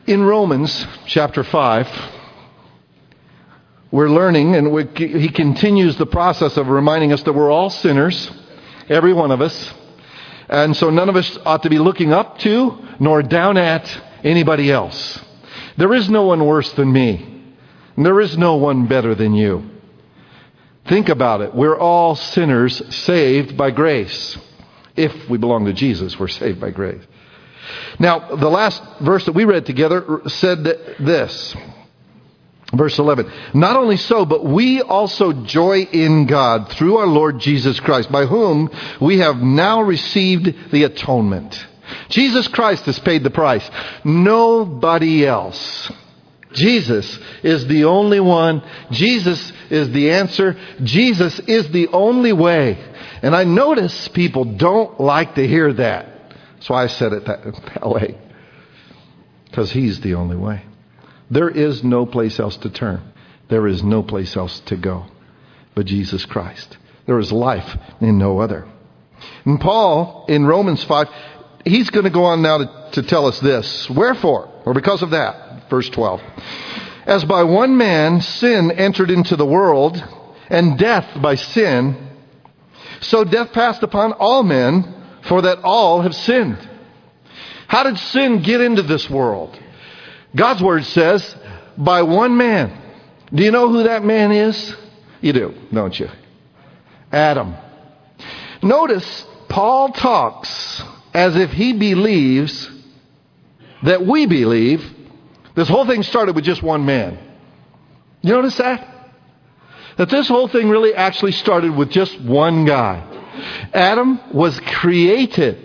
In Romans chapter 5, we're learning, and he continues the process of reminding us that we're all sinners, every one of us. And so none of us ought to be looking up to nor down at anybody else. There is no one worse than me. And there is no one better than you. Think about it. We're all sinners saved by grace. If we belong to Jesus, we're saved by grace. Now, the last verse that we read together said this. Verse 11. Not only so, but we also joy in God through our Lord Jesus Christ, by whom we have now received the atonement. Jesus Christ has paid the price. Nobody else. Jesus is the only one. Jesus is the answer. Jesus is the only way. And I notice people don't like to hear that. That's why I said it that way. Because He's the only way. There is no place else to turn. There is no place else to go but Jesus Christ. There is life in no other. And Paul, in Romans 5, he's going to go on now to tell us this. Wherefore, or because of that, verse 12. As by one man sin entered into the world, and death by sin, so death passed upon all men, for that all have sinned. How did sin get into this world? God's Word says, by one man. Do you know who that man is? You do, don't you? Adam. Notice, Paul talks as if he believes that we believe this whole thing started with just one man. You notice that? That this whole thing really actually started with just one guy. Adam was created.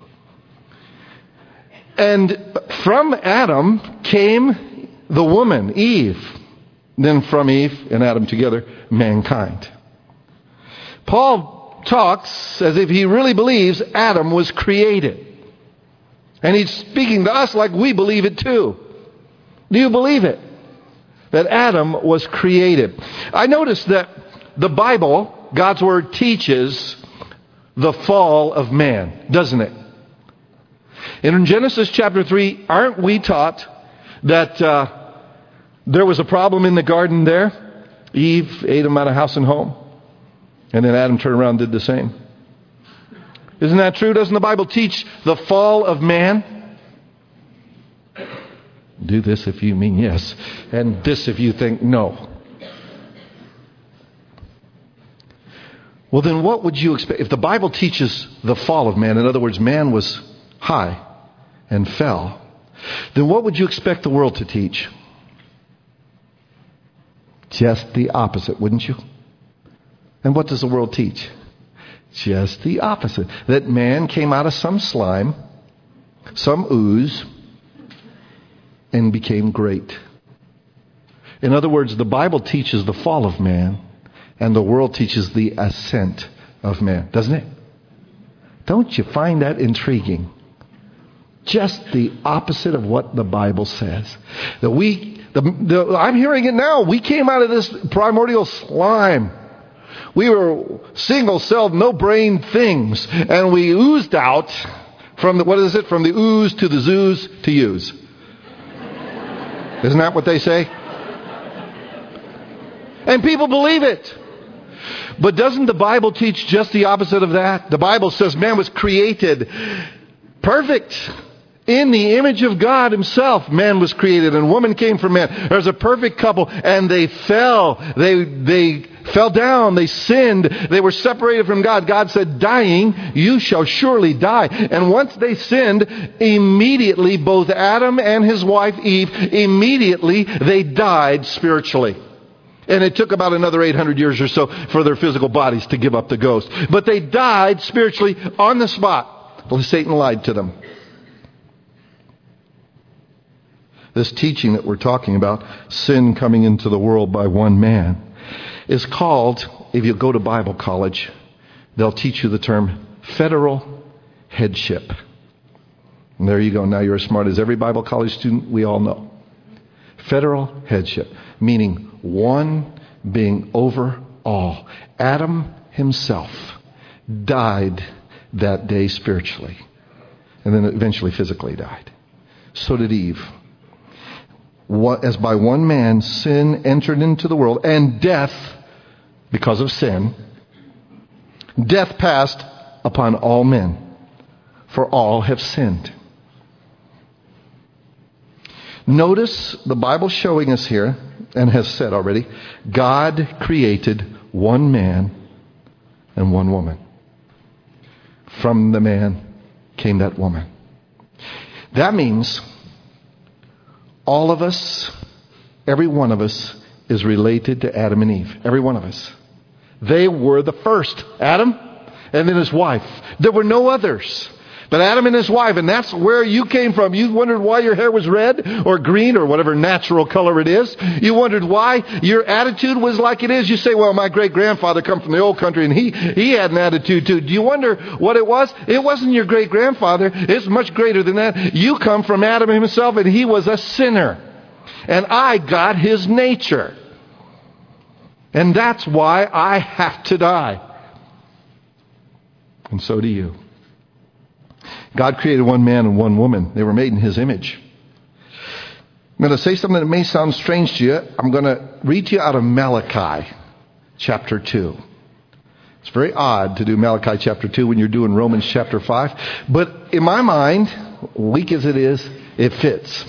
And from Adam came the woman, Eve. Then from Eve and Adam together, mankind. Paul talks as if he really believes Adam was created. And he's speaking to us like we believe it too. Do you believe it? That Adam was created. I noticed that the Bible, God's Word, teaches the fall of man, doesn't it? And in Genesis chapter 3, aren't we taught that there was a problem in the garden there? Eve ate him out of house and home. And then Adam turned around and did the same. Isn't that true? Doesn't the Bible teach the fall of man? Do this if you mean yes, and this if you think no. Well, then what would you expect? If the Bible teaches the fall of man, in other words, man was high and fell, then what would you expect the world to teach? Just the opposite, wouldn't you? And what does the world teach? Just the opposite. That man came out of some slime, some ooze, and became great. In other words, the Bible teaches the fall of man, and the world teaches the ascent of man, doesn't it? Don't you find that intriguing? Just the opposite of what the Bible says. I'm hearing it now. We came out of this primordial slime. We were single-celled, no-brain things, and we oozed out from from the ooze to the zoos to use. Isn't that what they say? And people believe it. But doesn't the Bible teach just the opposite of that? The Bible says man was created perfect. In the image of God Himself, man was created, and woman came from man. There's a perfect couple, and they fell. They fell down. They sinned. They were separated from God. God said, dying, you shall surely die. And once they sinned, immediately, both Adam and his wife Eve, immediately they died spiritually. And it took about another 800 years or so for their physical bodies to give up the ghost. But they died spiritually on the spot. Well, Satan lied to them. This teaching that we're talking about, sin coming into the world by one man, is called, if you go to Bible college, they'll teach you the term federal headship. And there you go. Now you're as smart as every Bible college student we all know. Federal headship, meaning one being over all. Adam himself died that day spiritually, and then eventually physically died. So did Eve. as by one man sin entered into the world, and death, because of sin, death passed upon all men, for all have sinned. Notice the Bible showing us here, and has said already, God created one man and one woman. From the man came that woman. That means all of us, every one of us, is related to Adam and Eve. Every one of us. They were the first. Adam and then his wife. There were no others. But Adam and his wife, and that's where you came from. You wondered why your hair was red or green or whatever natural color it is. You wondered why your attitude was like it is. You say, well, my great-grandfather come from the old country and he had an attitude too. Do you wonder what it was? It wasn't your great-grandfather. It's much greater than that. You come from Adam himself, and he was a sinner. And I got his nature. And that's why I have to die. And so do you. God created one man and one woman. They were made in his image. I'm going to say something that may sound strange to you. I'm going to read to you out of Malachi chapter 2. It's very odd to do Malachi chapter 2 when you're doing Romans chapter 5. But in my mind, weak as it is, it fits.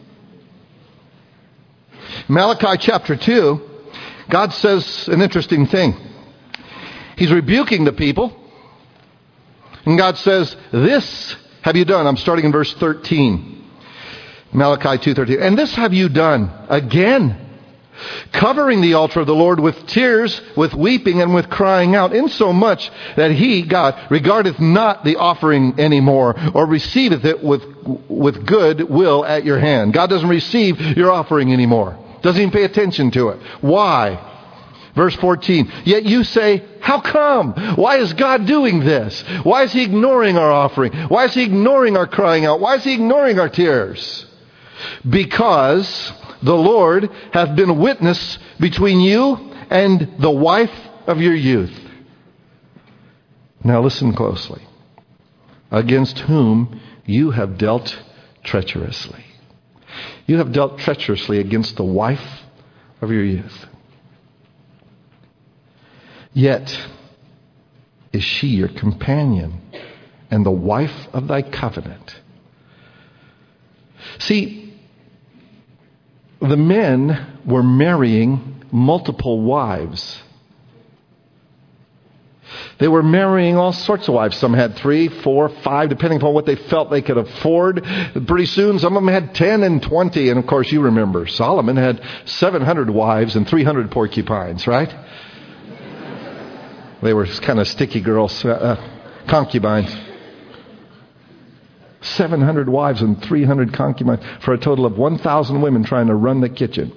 Malachi chapter 2, God says an interesting thing. He's rebuking the people. And God says, this have you done. I'm starting in verse 13. Malachi 2:13. And this have you done again, covering the altar of the Lord with tears, with weeping, and with crying out, insomuch that he, God, regardeth not the offering anymore, or receiveth it with good will at your hand. God doesn't receive your offering anymore. Doesn't even pay attention to it. Why? Verse 14, yet you say, how come? Why is God doing this? Why is he ignoring our offering? Why is he ignoring our crying out? Why is he ignoring our tears? Because the Lord hath been a witness between you and the wife of your youth. Now listen closely. Against whom you have dealt treacherously. You have dealt treacherously against the wife of your youth. Yet is she your companion and the wife of thy covenant. See, the men were marrying multiple wives. They were marrying all sorts of wives. Some had 3, 4, 5, depending upon what they felt they could afford. Pretty soon, some of them had 10 and 20. And of course, you remember, Solomon had 700 wives and 300 porcupines, right? They were kind of sticky girls, concubines. 700 wives and 300 concubines for a total of 1,000 women trying to run the kitchen.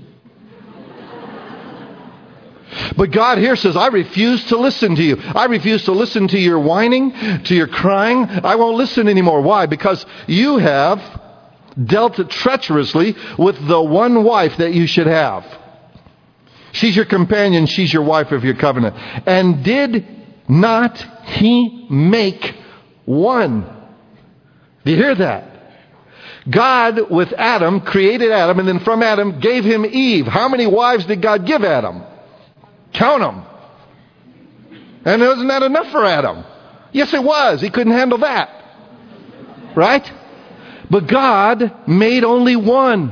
But God here says, I refuse to listen to you. I refuse to listen to your whining, to your crying. I won't listen anymore. Why? Because you have dealt treacherously with the one wife that you should have. She's your companion. She's your wife of your covenant. And did not he make one? Do you hear that? God with Adam created Adam, and then from Adam gave him Eve. How many wives did God give Adam? Count them. And wasn't that enough for Adam? Yes, it was. He couldn't handle that. Right? But God made only one.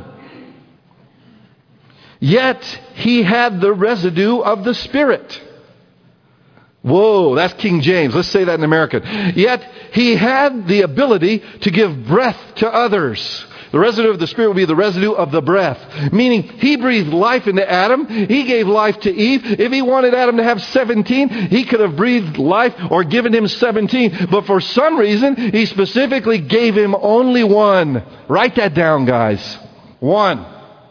Yet he had the residue of the Spirit. Whoa, that's King James. Let's say that in American. Yet he had the ability to give breath to others. The residue of the Spirit will be the residue of the breath. Meaning, he breathed life into Adam. He gave life to Eve. If he wanted Adam to have 17, he could have breathed life or given him 17. But for some reason, he specifically gave him only one. Write that down, guys. One.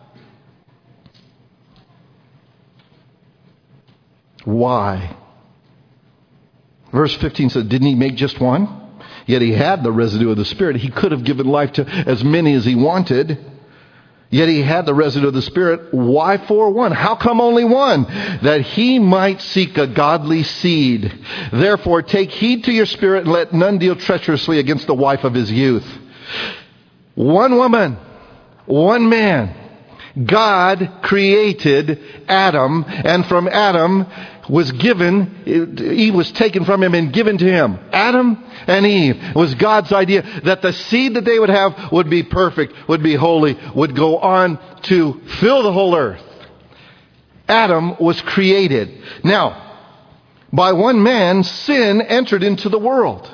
Why? Verse 15 says, didn't he make just one? Yet he had the residue of the Spirit. He could have given life to as many as he wanted. Yet he had the residue of the Spirit. Why for one? How come only one? That he might seek a godly seed. Therefore take heed to your spirit, and let none deal treacherously against the wife of his youth. One woman, one man. God created Adam, and from Adam Eve was taken from him and given to him. Adam and Eve was God's idea that the seed that they would have would be perfect, would be holy, would go on to fill the whole earth. Adam was created. Now, by one man, sin entered into the world.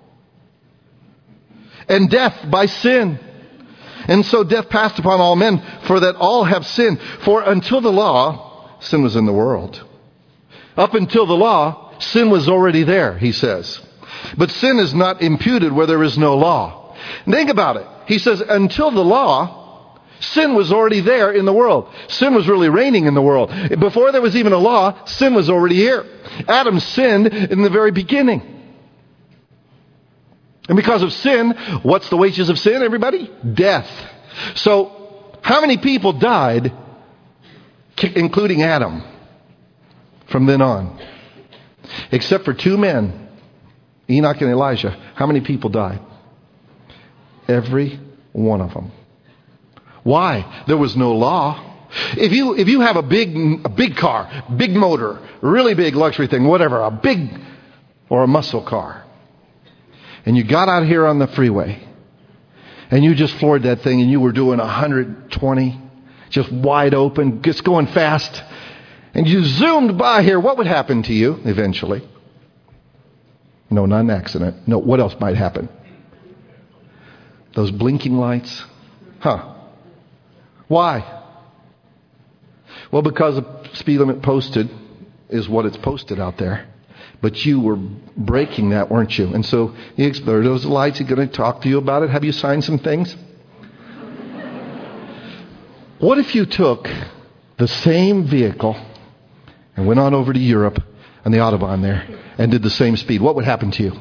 And death by sin. And so death passed upon all men, for that all have sinned. For until the law, sin was in the world. Up until the law, sin was already there, he says. But sin is not imputed where there is no law. Think about it. He says, until the law, sin was already there in the world. Sin was really reigning in the world. Before there was even a law, sin was already here. Adam sinned in the very beginning. And because of sin, what's the wages of sin, everybody? Death. So, how many people died, including Adam, from then on? Except for 2 men, Enoch and Elijah. How many people died? Every one of them. Why? There was no law. If you have a big car, big motor, really big luxury thing, whatever, a big or a muscle car, and you got out here on the freeway, and you just floored that thing, and you were doing 120, just wide open, just going fast, and you zoomed by here, what would happen to you eventually? No, not an accident. No, what else might happen? Those blinking lights. Why? Well, because the speed limit posted is what it's posted out there. But you were breaking that, weren't you? And so he explored those lights. He's going to talk to you about it. Have you signed some things? What if you took the same vehicle and went on over to Europe on the Autobahn there and did the same speed? What would happen to you?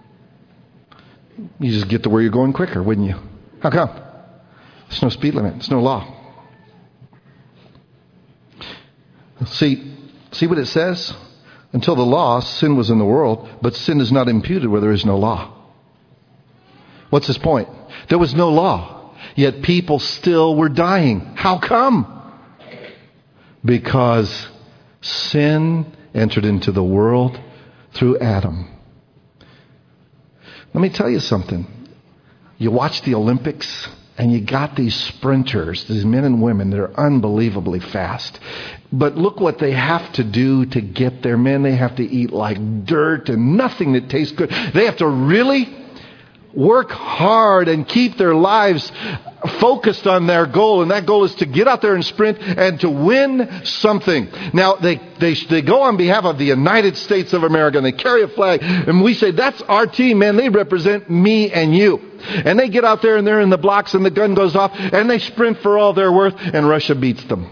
You just get to where you're going quicker, wouldn't you? How come? There's no speed limit. There's no law. See what it says? Until the law, sin was in the world, but sin is not imputed where there is no law. What's his point? There was no law, yet people still were dying. How come? Because sin entered into the world through Adam. Let me tell you something. You watch the Olympics, and you got these sprinters, these men and women that are unbelievably fast. But look what they have to do to get there. Man, they have to eat like dirt and nothing that tastes good. They have to really work hard and keep their lives focused on their goal. And that goal is to get out there and sprint and to win something. Now, they go on behalf of the United States of America and they carry a flag. And we say, that's our team, man. They represent me and you. And they get out there and they're in the blocks and the gun goes off and they sprint for all they're worth and Russia beats them.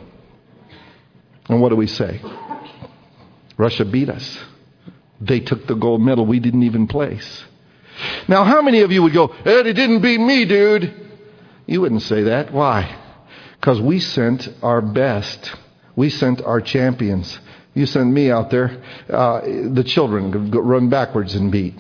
And what do we say? Russia beat us. They took the gold medal we didn't even place. Now, how many of you would go, "Hey, they didn't beat me, dude"? You wouldn't say that. Why? Because we sent our best. We sent our champions. You send me out there, the children run backwards and beat.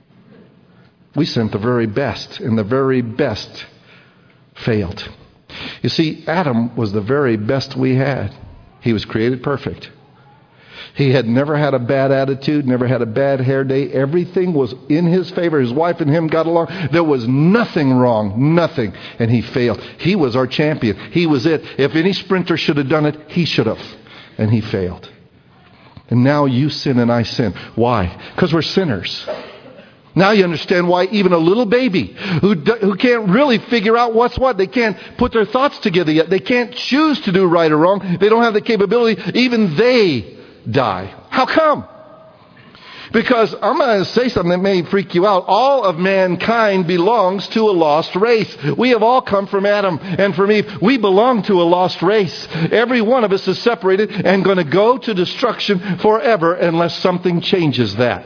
We sent the very best, and the very best failed. You see, Adam was the very best we had. He was created perfect. He had never had a bad attitude, never had a bad hair day. Everything was in his favor. His wife and him got along. There was nothing wrong, nothing. And he failed. He was our champion. He was it. If any sprinter should have done it, he should have. And he failed. And now you sin and I sin. Why? Because we're sinners. Now you understand why even a little baby who can't really figure out what's what, they can't put their thoughts together yet. They can't choose to do right or wrong. They don't have the capability. Even they die. How come? Because I'm going to say something that may freak you out. All of mankind belongs to a lost race. We have all come from Adam and from Eve. We belong to a lost race. Every one of us is separated and going to go to destruction forever unless something changes that.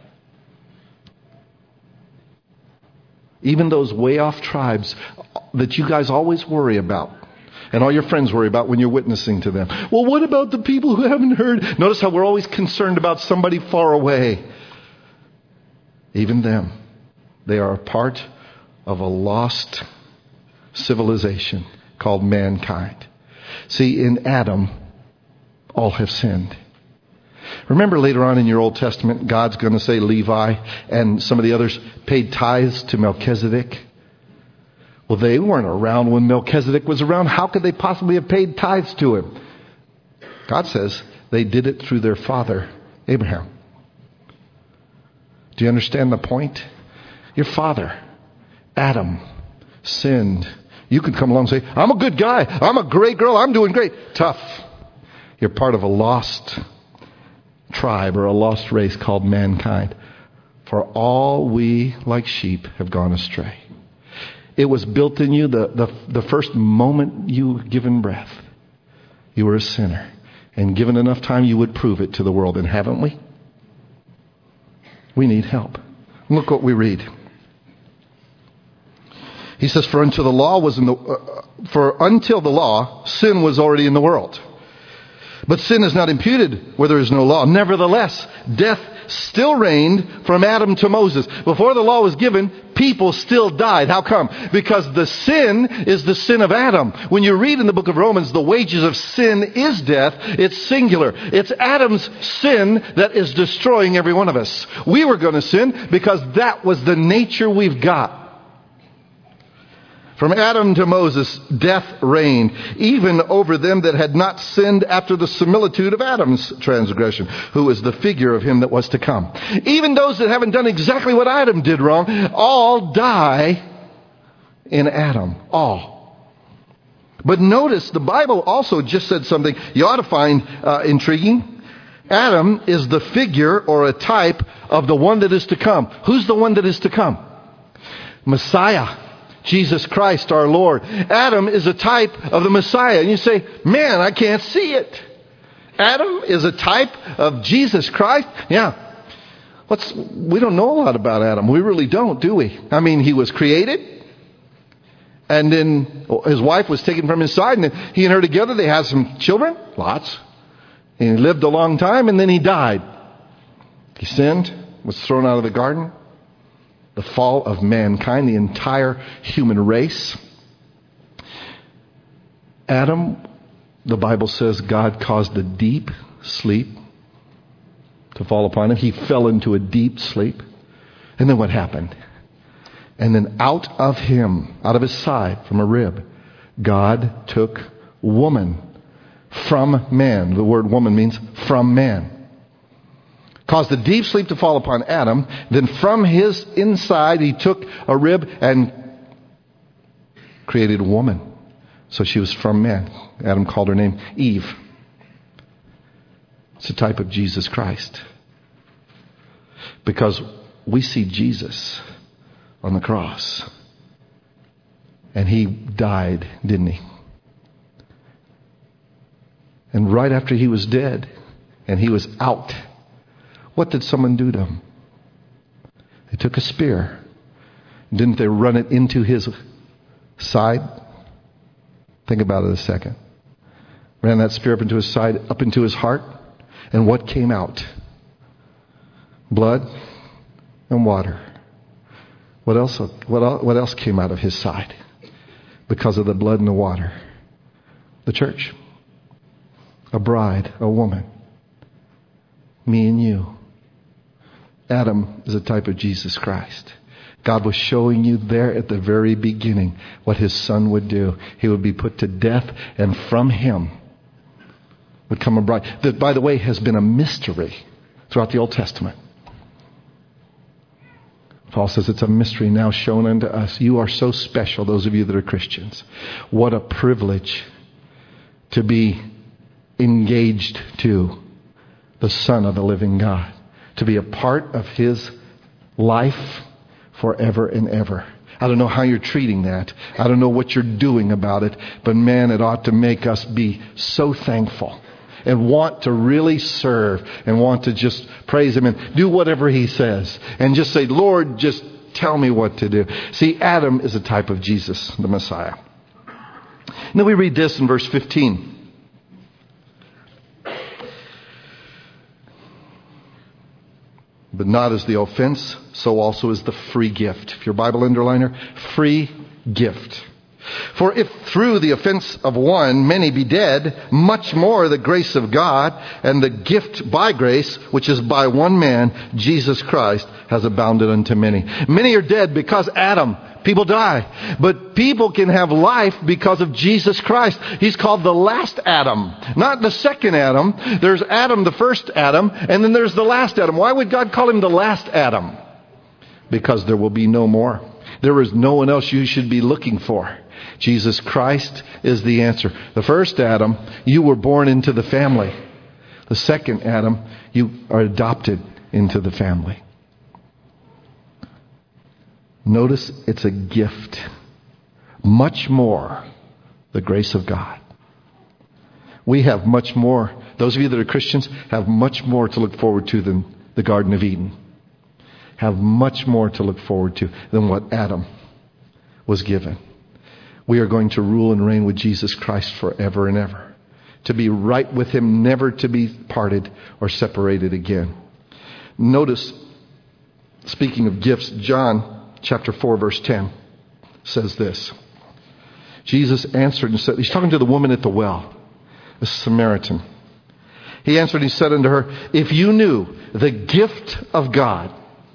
Even those way off tribes that you guys always worry about. And all your friends worry about when you're witnessing to them. Well, what about the people who haven't heard? Notice how we're always concerned about somebody far away. Even them. They are a part of a lost civilization called mankind. See, in Adam, all have sinned. Remember later on in your Old Testament, God's going to say Levi and some of the others paid tithes to Melchizedek. Well, they weren't around when Melchizedek was around. How could they possibly have paid tithes to him? God says they did it through their father, Abraham. Do you understand the point? Your father, Adam, sinned. You could come along and say, I'm a good guy. I'm a great girl. I'm doing great. Tough. You're part of a lost tribe or a lost race called mankind. For all we, like sheep, have gone astray. It was built in you the first moment you were given breath. You were a sinner. And given enough time, you would prove it to the world. And haven't we? We need help. Look what we read. He says, for until the law, sin was already in the world. But sin is not imputed where there is no law. Nevertheless, death still reigned from Adam to Moses. Before the law was given, people still died. How come? Because the sin is the sin of Adam. When you read in the book of Romans, the wages of sin is death. It's singular. It's Adam's sin that is destroying every one of us. We were going to sin because that was the nature we've got. From Adam to Moses, death reigned, even over them that had not sinned after the similitude of Adam's transgression, who is the figure of him that was to come. Even those that haven't done exactly what Adam did wrong, all die in Adam. All. But notice, the Bible also just said something you ought to find intriguing. Adam is the figure or a type of the one that is to come. Who's the one that is to come? Messiah. Jesus Christ our Lord. Adam is a type of the Messiah. And you say, man, I can't see it. Adam is a type of Jesus Christ? Yeah. We don't know a lot about Adam. We really don't, do we? I mean, he was created. And then his wife was taken from his side. And he and her together, they had some children. Lots. And he lived a long time. And then he died. He sinned. Was thrown out of the garden. The fall of mankind, the entire human race. Adam, the Bible says, God caused a deep sleep to fall upon him. He fell into a deep sleep. And then what happened? And then out of him, out of his side, from a rib, God took woman from man. The word woman means from man. Caused a deep sleep to fall upon Adam. Then from his inside he took a rib and created a woman. So she was from man. Adam called her name Eve. It's a type of Jesus Christ. Because we see Jesus on the cross. And he died, didn't he? And right after he was dead and he was out, what did someone do to him? They took a spear. Didn't they run it into his side? Think about it a second. Ran that spear up into his side, up into his heart. And what came out? Blood and water. What else came out of his side? Because of the blood and the water. The church. A bride, a woman. Me and you. Adam is a type of Jesus Christ. God was showing you there at the very beginning what his son would do. He would be put to death, and from him would come a bride. That, by the way, has been a mystery throughout the Old Testament. Paul says it's a mystery now shown unto us. You are so special, those of you that are Christians. What a privilege to be engaged to the Son of the living God. To be a part of his life forever and ever. I don't know how you're treating that. I don't know what you're doing about it. But man, it ought to make us be so thankful. And want to really serve. And want to just praise him and do whatever he says. And just say, Lord, just tell me what to do. See, Adam is a type of Jesus, the Messiah. And then we read this in verse 15. But not as the offense, so also is the free gift. If your Bible underliner, free gift. For if through the offense of one many be dead, much more the grace of God and the gift by grace, which is by one man, Jesus Christ, has abounded unto many. Many are dead because Adam. People die. But people can have life because of Jesus Christ. He's called the last Adam, not the second Adam. There's Adam, the first Adam, and then there's the last Adam. Why would God call him the last Adam? Because there will be no more. There is no one else you should be looking for. Jesus Christ is the answer. The first Adam, you were born into the family. The second Adam, you are adopted into the family. Notice it's a gift. Much more the grace of God. We have much more. Those of you that are Christians have much more to look forward to than the Garden of Eden. Have much more to look forward to than what Adam was given. We are going to rule and reign with Jesus Christ forever and ever. To be right with Him, never to be parted or separated again. Notice, speaking of gifts, John chapter 4 verse 10 says this. Jesus answered and said, he's talking to the woman at the well, the Samaritan. He answered and he said unto her, if you knew the gift of God,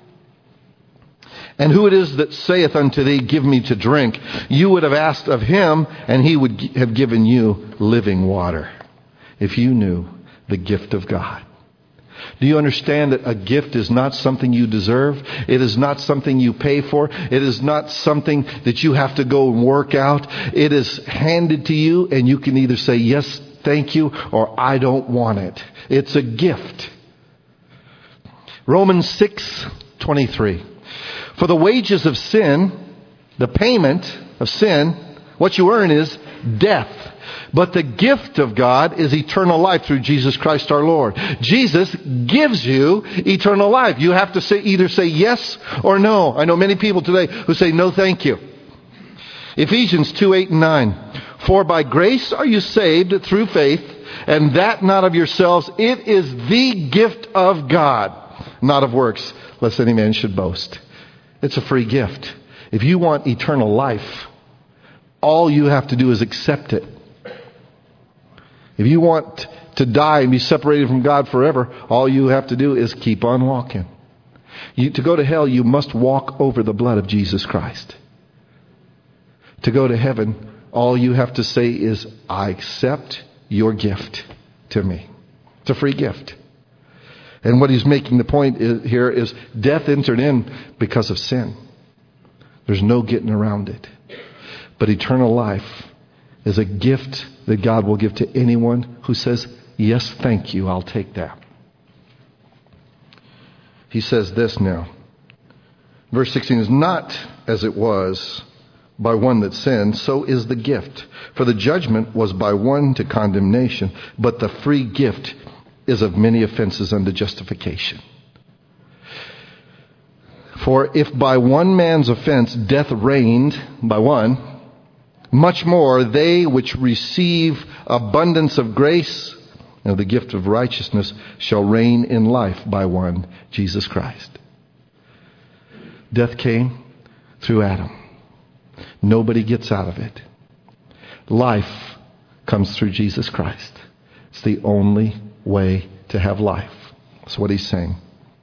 and who it is that saith unto thee, give me to drink, you would have asked of him, and he would have given you living water. If you knew the gift of God. Do you understand that a gift is not something you deserve? It is not something you pay for. It is not something that you have to go and work out. It is handed to you, and you can either say, yes, thank you, or I don't want it. It's a gift. Romans 6:23. For the wages of sin, the payment of sin, what you earn is death. But the gift of God is eternal life through Jesus Christ our Lord. Jesus gives you eternal life. You have to either say yes or no. I know many people today who say no thank you. Ephesians 2:8-9. For by grace are you saved through faith, and that not of yourselves. It is the gift of God, not of works, lest any man should boast. It's a free gift. If you want eternal life, all you have to do is accept it. If you want to die and be separated from God forever, all you have to do is keep on walking. To go to hell, you must walk over the blood of Jesus Christ. To go to heaven, all you have to say is, I accept your gift to me. It's a free gift. And what he's making the point here is death entered in because of sin. There's no getting around it. But eternal life is a gift that God will give to anyone who says, yes, thank you, I'll take that. He says this now. Verse 16 is not as it was by one that sinned, so is the gift. For the judgment was by one to condemnation, but the free gift is of many offenses unto justification. For if by one man's offense death reigned by one, much more they which receive abundance of grace and the gift of righteousness shall reign in life by one, Jesus Christ. Death came through Adam. Nobody gets out of it. Life comes through Jesus Christ. It's the only way to have life. That's what he's saying.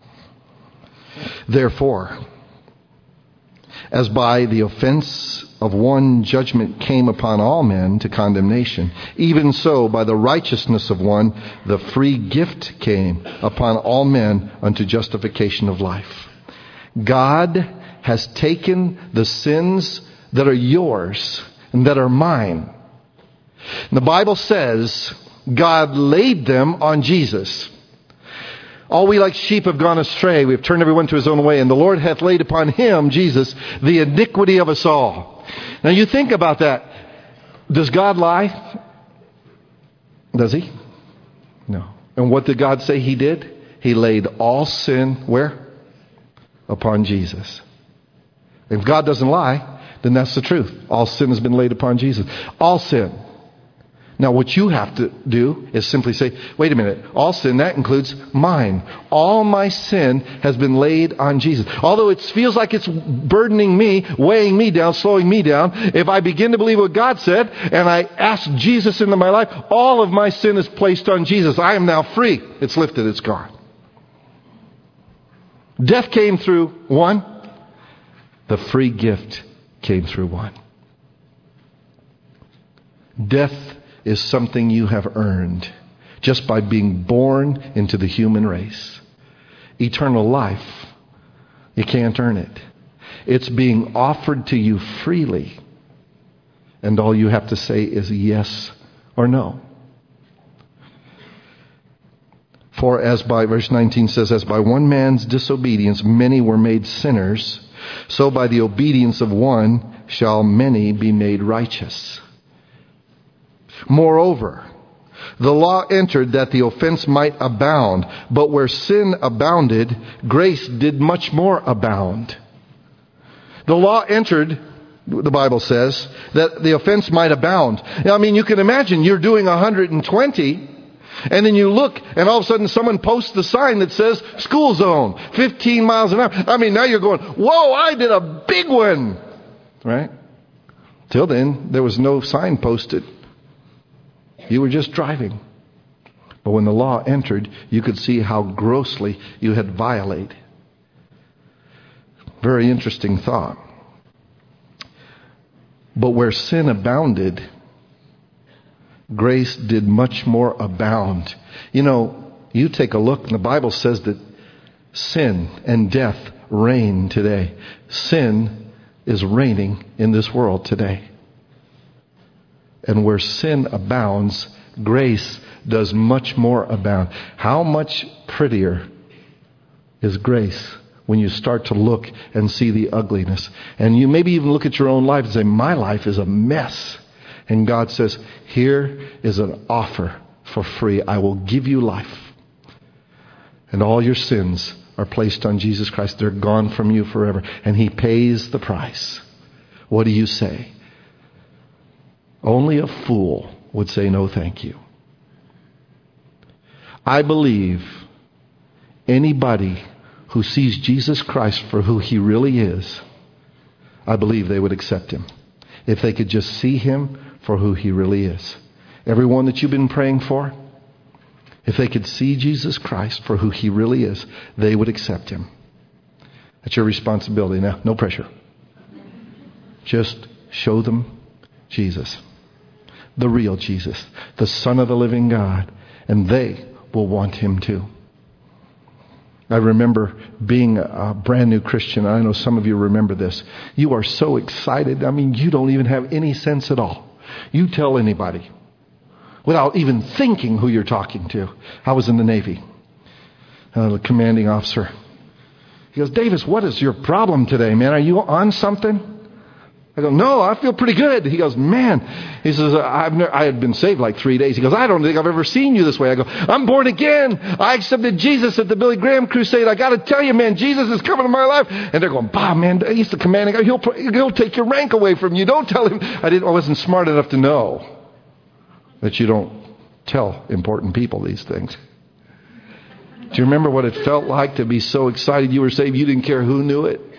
Therefore, as by the offense of one judgment came upon all men to condemnation, even so by the righteousness of one the free gift came upon all men unto justification of life. God has taken the sins that are yours and that are mine. And the Bible says God laid them on Jesus. All we like sheep have gone astray. We have turned everyone to his own way. And the Lord hath laid upon him, Jesus, the iniquity of us all. Now you think about that. Does God lie? Does he? No. And what did God say he did? He laid all sin, where? Upon Jesus. If God doesn't lie, then that's the truth. All sin has been laid upon Jesus. All sin. Now, what you have to do is simply say, wait a minute, all sin, that includes mine. All my sin has been laid on Jesus. Although it feels like it's burdening me, weighing me down, slowing me down, if I begin to believe what God said and I ask Jesus into my life, all of my sin is placed on Jesus. I am now free. It's lifted. It's gone. Death came through one. The free gift came through one. Death is something you have earned just by being born into the human race. Eternal life, you can't earn it. It's being offered to you freely. And all you have to say is yes or no. For as by, verse 19 says, as by one man's disobedience many were made sinners, so by the obedience of one shall many be made righteous. Moreover, the law entered that the offense might abound, but where sin abounded, grace did much more abound. The law entered, the Bible says, that the offense might abound. Now, I mean, you can imagine you're doing 120, and then you look, and all of a sudden someone posts the sign that says, school zone, 15 miles an hour. I mean, now you're going, whoa, I did a big one. Right? Till then, there was no sign posted. You were just driving. But when the law entered, you could see how grossly you had violated. Very interesting thought. But where sin abounded, grace did much more abound. You know, you take a look, and the Bible says that sin and death reign today. Sin is reigning in this world today. And where sin abounds, grace does much more abound. How much prettier is grace when you start to look and see the ugliness? And you maybe even look at your own life and say, my life is a mess. And God says, here is an offer for free. I will give you life. And all your sins are placed on Jesus Christ. They're gone from you forever. And He pays the price. What do you say? Only a fool would say no thank you. I believe anybody who sees Jesus Christ for who He really is, I believe they would accept Him. If they could just see Him for who He really is. Everyone that you've been praying for, if they could see Jesus Christ for who He really is, they would accept Him. That's your responsibility. Now, no pressure. Just show them Jesus. The real Jesus. The Son of the living God. And they will want Him too. I remember being a brand new Christian. I know some of you remember this. You are so excited. I mean, you don't even have any sense at all. You tell anybody without even thinking who you're talking to. I was in the Navy. The commanding officer. He goes, Davis, what is your problem today, man? Are you on something? I go, no, I feel pretty good. He goes, man. He says, I had been saved like 3 days. He goes, I don't think I've ever seen you this way. I go, I'm born again. I accepted Jesus at the Billy Graham crusade. I got to tell you, man, Jesus is coming to my life. And they're going, bah, man, he's the commanding guy. He'll take your rank away from you. Don't tell him. I wasn't smart enough to know that you don't tell important people these things. Do you remember what it felt like to be so excited you were saved you didn't care who knew it?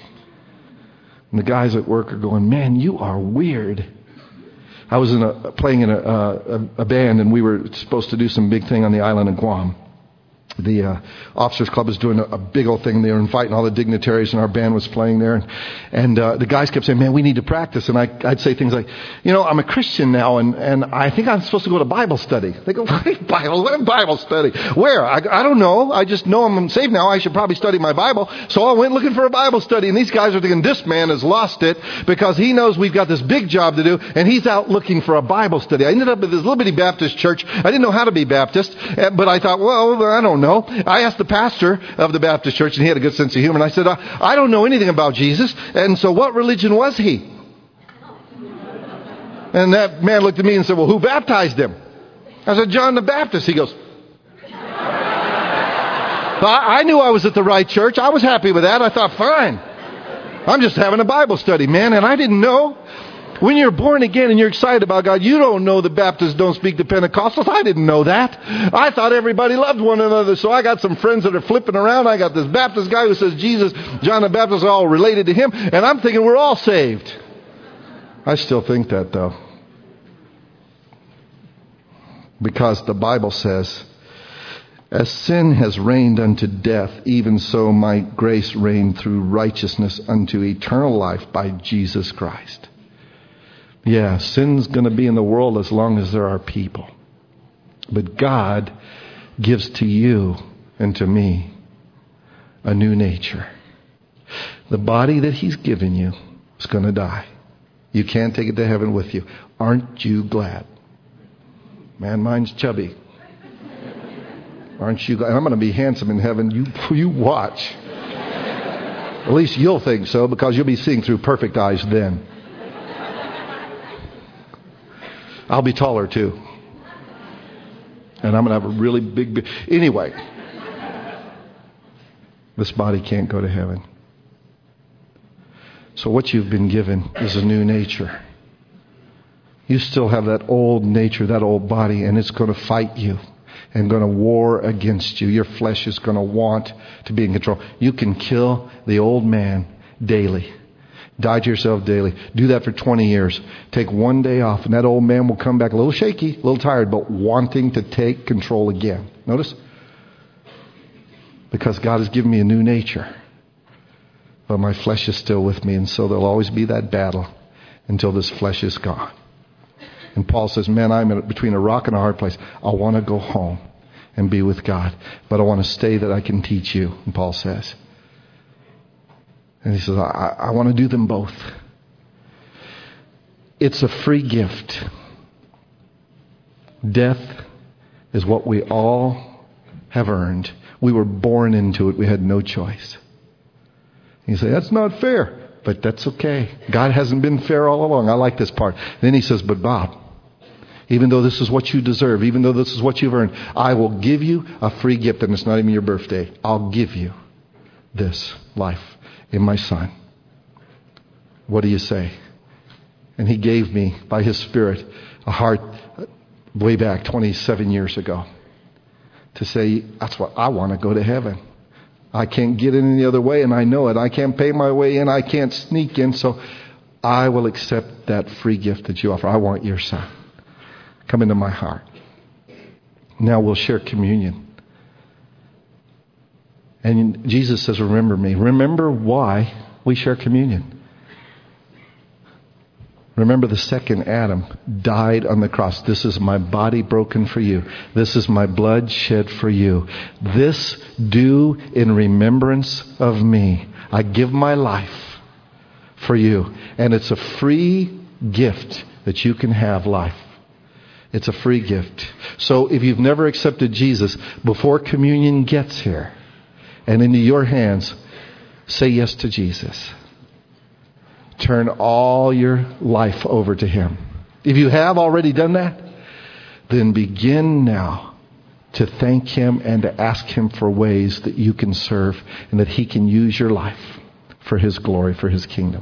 And the guys at work are going, man, you are weird. I was playing in a band, and we were supposed to do some big thing on the island of Guam. The officers club was doing a big old thing. They were inviting all the dignitaries, and our band was playing there. And the guys kept saying, man, we need to practice. And I'd say things like, you know, I'm a Christian now, and I think I'm supposed to go to Bible study. They go, what Bible study? Where? I don't know. I just know I'm saved now. I should probably study my Bible. So I went looking for a Bible study. And these guys are thinking, this man has lost it because he knows we've got this big job to do, and he's out looking for a Bible study. I ended up at this little bitty Baptist church. I didn't know how to be Baptist, but I thought, well, I don't know. I asked the pastor of the Baptist church, and he had a good sense of humor, and I said, I don't know anything about Jesus, and so what religion was he? And that man looked at me and said, well, who baptized him? I said, John the Baptist. He goes, I knew I was at the right church. I was happy with that. I thought, fine. I'm just having a Bible study, man, and I didn't know. When you're born again and you're excited about God, you don't know that Baptists don't speak to Pentecostals. I didn't know that. I thought everybody loved one another. So I got some friends that are flipping around. I got this Baptist guy who says Jesus, John the Baptist are all related to him. And I'm thinking we're all saved. I still think that though. Because the Bible says, as sin has reigned unto death, even so might grace reign through righteousness unto eternal life by Jesus Christ. Yeah, sin's going to be in the world as long as there are people. But God gives to you and to me a new nature. The body that He's given you is going to die. You can't take it to heaven with you. Aren't you glad? Man, mine's chubby. Aren't you glad? I'm going to be handsome in heaven. You watch. At least you'll think so, because you'll be seeing through perfect eyes then. I'll be taller too. And I'm going to have a really big... Anyway. This body can't go to heaven. So what you've been given is a new nature. You still have that old nature, that old body, and it's going to fight you and going to war against you. Your flesh is going to want to be in control. You can kill the old man daily. Die to yourself daily. Do that for 20 years. Take one day off, and that old man will come back a little shaky, a little tired, but wanting to take control again. Notice? Because God has given me a new nature. But my flesh is still with me, and so there'll always be that battle until this flesh is gone. And Paul says, man, I'm between a rock and a hard place. I want to go home and be with God, but I want to stay that I can teach you, and Paul says. And he says, I want to do them both. It's a free gift. Death is what we all have earned. We were born into it. We had no choice. You say, that's not fair. But that's okay. God hasn't been fair all along. I like this part. Then he says, but Bob, even though this is what you deserve, even though this is what you've earned, I will give you a free gift, and it's not even your birthday. I'll give you this life in my Son. What do you say? And He gave me, by His Spirit, a heart way back 27 years ago to say, that's what I want to go to heaven. I can't get in any other way, and I know it. I can't pay my way in. I can't sneak in. So I will accept that free gift that you offer. I want your Son. Come into my heart. Now we'll share communion. And Jesus says, remember me. Remember why we share communion. Remember, the second Adam died on the cross. This is my body broken for you. This is my blood shed for you. This do in remembrance of me. I give my life for you. And it's a free gift that you can have life. It's a free gift. So if you've never accepted Jesus, before communion gets here and into your hands, say yes to Jesus. Turn all your life over to Him. If you have already done that, then begin now to thank Him and to ask Him for ways that you can serve and that He can use your life for His glory, for His kingdom.